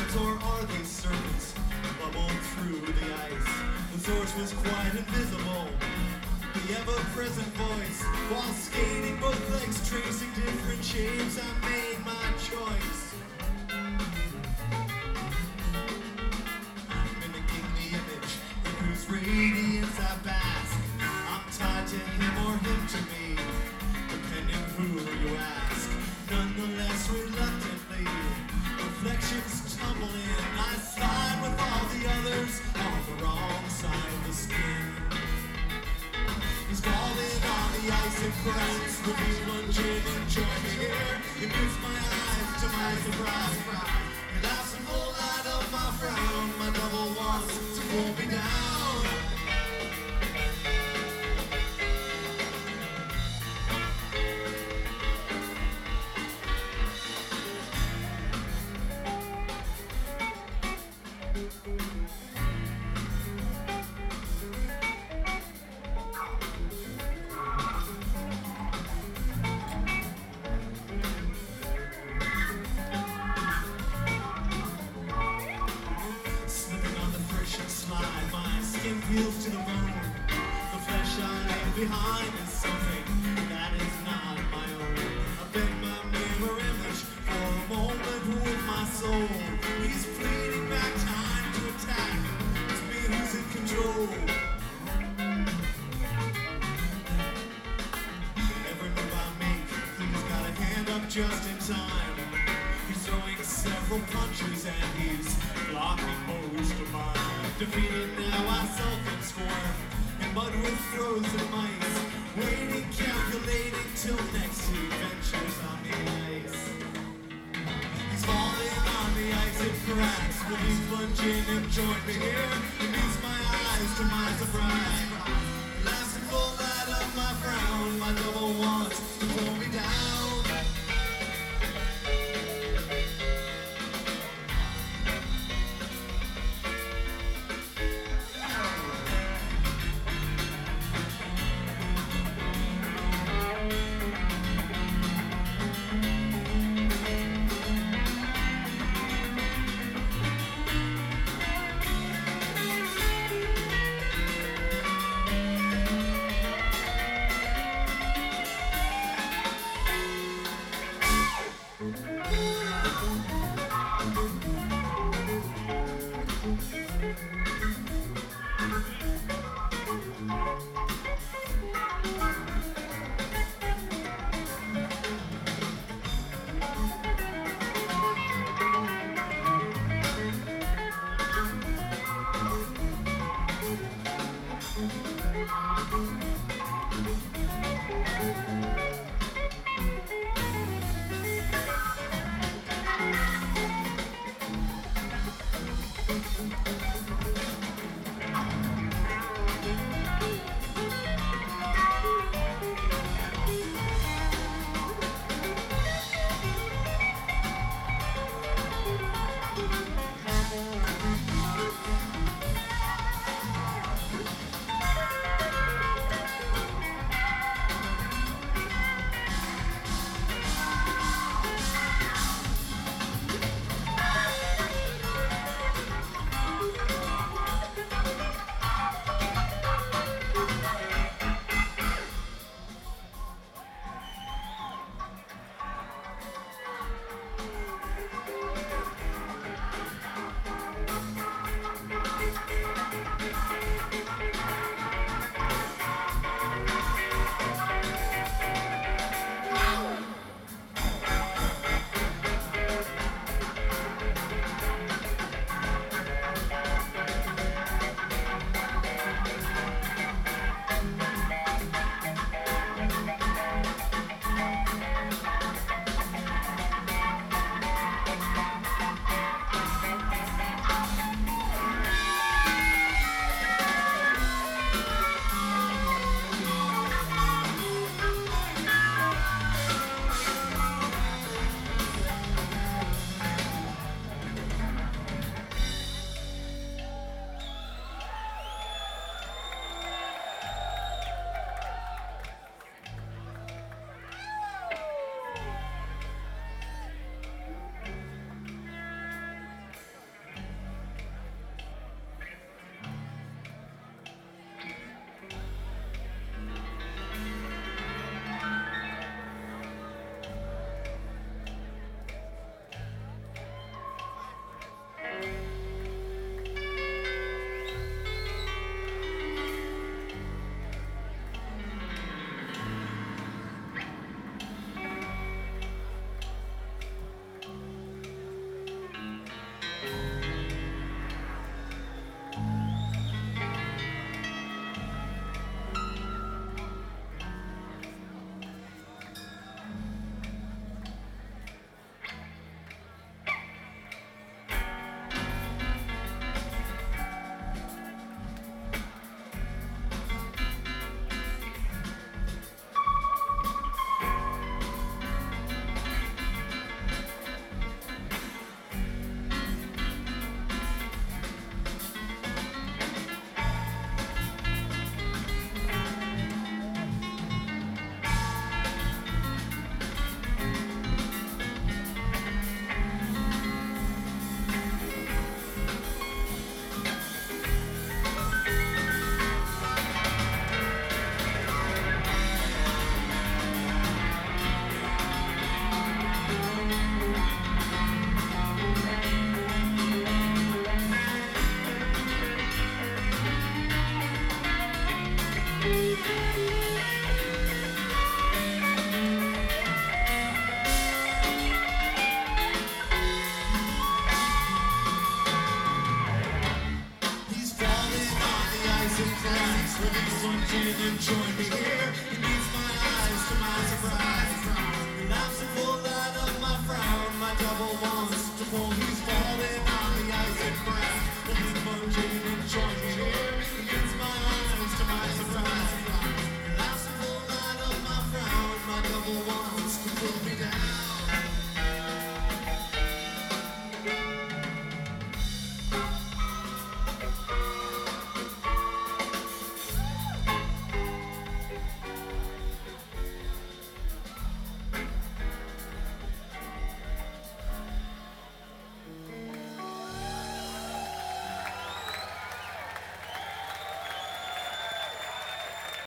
birds or are they serpents bubbled through the ice? The source was quite invisible, the ever-present voice. While skating both legs, tracing different shapes, I made my choice. Mimicking the image in whose radiance I bask. I'm tied to him or him to me, depending who you ask. Nonetheless, reluctantly, reflections tumble in. I slide with all the others on the wrong side of the skin. He's falling on the ice and cracks. Will be plunging and join me here. It meets my eyes to my surprise. He laughs in full light of my frown. My double wants to pull me down. Feels to the bone. The flesh I leave behind is something that is not my own. I beg my mirror image for a moment with my soul. He's pleading back time to attack. It's me who's in control. Every move I make, he's got a hand up just in time. He's throwing several punches and he's blocking most of mine. Defeated now, I sulk and scorn, in mud with frozen mice, waiting, calculating till next adventures on the ice. He's falling on the ice, it cracks. Will he plunging and join me here? He meets my eyes to my surprise. Last and full light of my frown, my double wants to pull me down. and join me here. He meets my eyes to my surprise. He laughs a full light of my frown. My double wants to pull, he's falling